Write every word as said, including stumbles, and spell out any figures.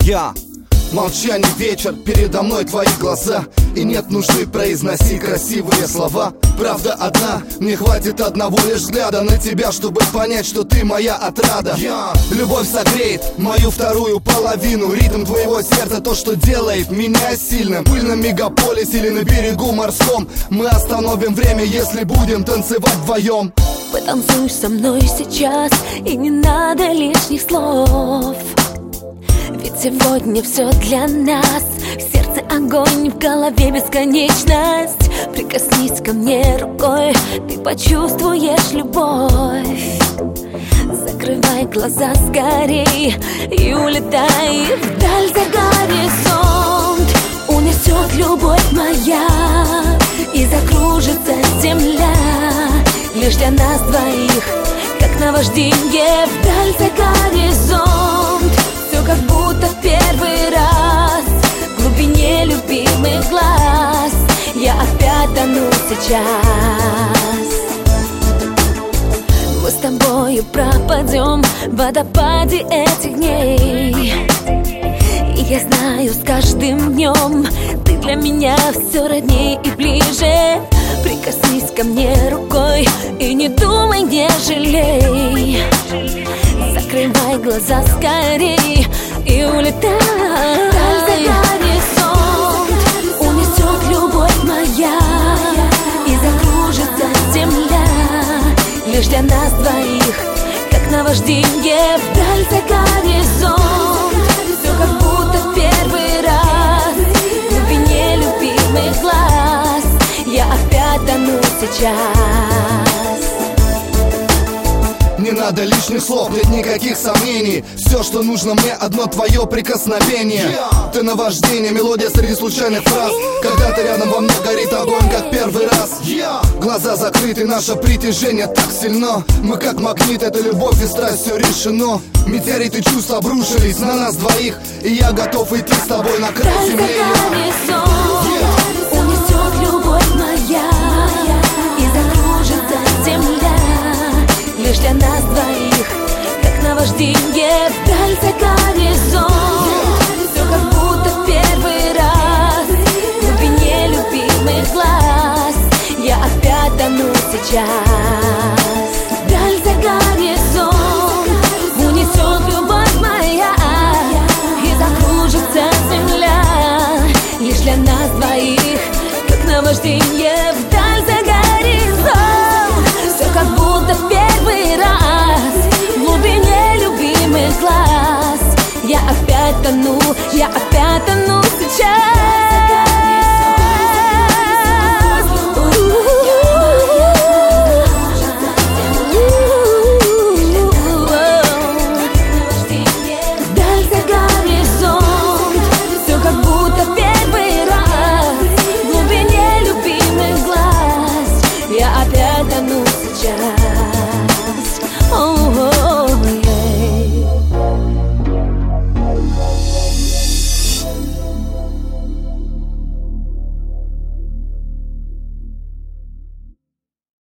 Я молчание вечер, передо мной твои глаза, и нет нужды произносить красивые слова. Правда одна, мне хватит одного лишь взгляда на тебя, чтобы понять, что ты моя отрада. Я. Любовь согреет мою вторую половину. Ритм твоего сердца то, что делает меня сильным. В пыльном мегаполисе или на берегу морском мы остановим время, если будем танцевать вдвоем. Потанцуй со мной сейчас, и не надо лишних слов. Ведь сегодня все для нас. В сердце огонь, в голове бесконечность. Прикоснись ко мне рукой, ты почувствуешь любовь. Закрывай глаза скорей и улетай вдаль за горизонт. Унесет любовь моя, и закружится земля. Лишь для нас двоих, как наваждение, вдаль за горизонт. Все как будто в первый раз, в глубине любимых глаз. Я опять тону сейчас. Мы с тобою пропадем в водопаде этих дней. И я знаю, с каждым днем ты для меня все родней и ближе. Прикоснись ко мне рукой и не думай, не жалей. Закрывай глаза скорей и улетай за горизонт. Унесет любовь моя, и закружится земля. Лишь для нас двоих, как наваждение, вдаль за горизонт. Все как будто в первый раз, в глубине любимых глаз. Я опять тону сейчас. Не надо лишних слов, нет никаких сомнений. Все, что нужно мне, одно твое прикосновение. yeah. Ты наваждение, мелодия среди случайных фраз. Когда ты рядом, во мне горит огонь, как первый раз. yeah. Глаза закрыты, наше притяжение так сильно. Мы как магнит, это любовь и страсть, все решено. Метеориты чувств обрушились на нас двоих, и я готов идти с тобой на край земли. yeah. Унесет любовь моя, и закружится земля. Лишь для нас двоих, как наваждение, вдаль за горизонт. Все как будто в первый раз, в глубине любимых глаз. Я опять тону сейчас. Вдаль за горизонт унесет любовь моя, и закружится земля. Лишь для нас двоих, как наваждение, вдаль за горизонт. Все как будто в первый раз, в глубине любимых глаз. Я опять тону, я опять тону.